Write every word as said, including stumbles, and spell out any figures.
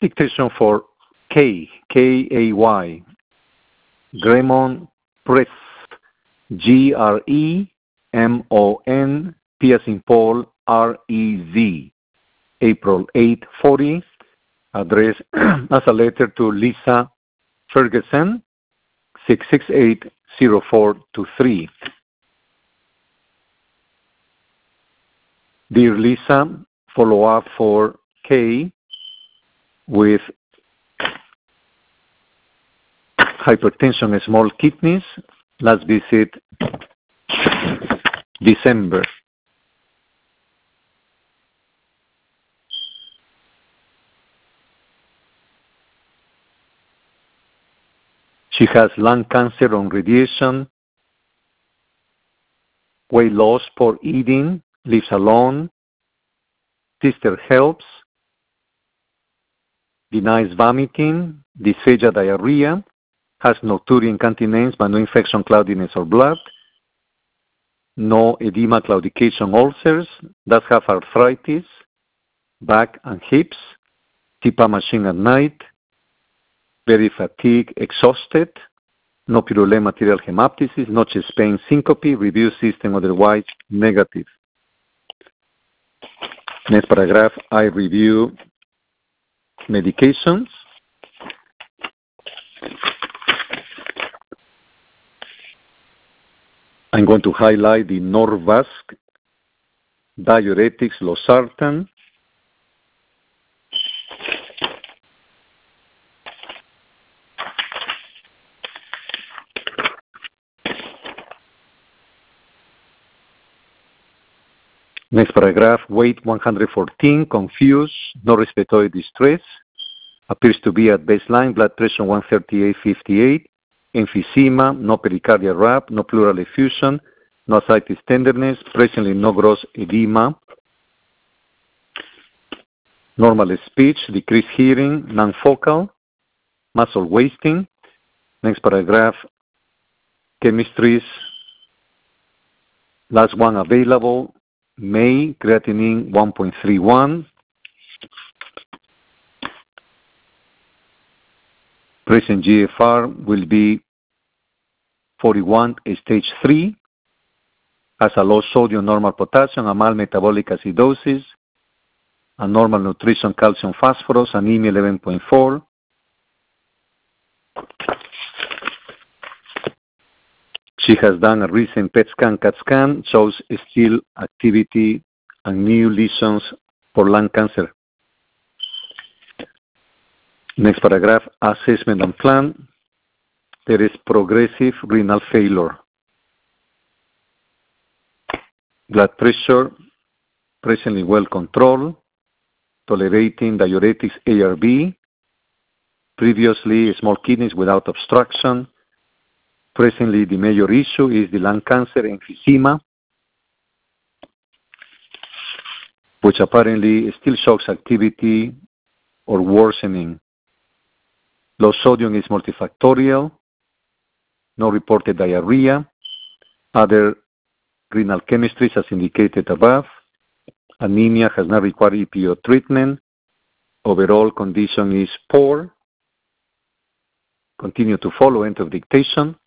Dictation for K, K A Y, Gremon Press, G R E M O N, P as in Paul, R E Z, April eighth, forty, address as a letter to Lisa Ferguson, six six eight zero four two three. Dear Lisa, follow up for K with hypertension and small kidneys. Last visit December. She has lung cancer on radiation, weight loss, poor eating, lives alone, sister helps, denies vomiting, dysphagia, diarrhea, has nocturia, incontinence, but no infection, cloudiness, or blood, no edema, claudication, ulcers, does have arthritis, back and hips, C PAP machine at night, very fatigued, exhausted, no purulent material hemoptysis, no chest pain, syncope, review system otherwise negative. Next paragraph, I review medications. I'm going to highlight the Norvasc, diuretics, losartan, next paragraph, weight one hundred fourteen, confused, no respiratory distress, appears to be at baseline, blood pressure one thirty-eight fifty-eight, emphysema, no pericardial wrap, no pleural effusion, no ascites tenderness, presently no gross edema, normal speech, decreased hearing, non-focal, muscle wasting. Next paragraph, chemistries, last one available, May, creatinine one point three one, present G F R will be forty-one, stage three, has a low sodium, normal potassium, a mild metabolic acidosis, a normal nutrition, calcium, phosphorus, anemia eleven point four. She has done a recent P E T scan, CAT scan, shows still activity and new lesions for lung cancer. Next paragraph, assessment and plan. There is progressive renal failure. Blood pressure, presently well controlled, tolerating diuretics A R B, previously small kidneys without obstruction. Presently the major issue is the lung cancer, emphysema, which apparently still shows activity or worsening. Low sodium is multifactorial, no reported diarrhea, other renal chemistries as indicated above, anemia has not required E P O treatment, overall condition is poor, continue to follow, end of dictation.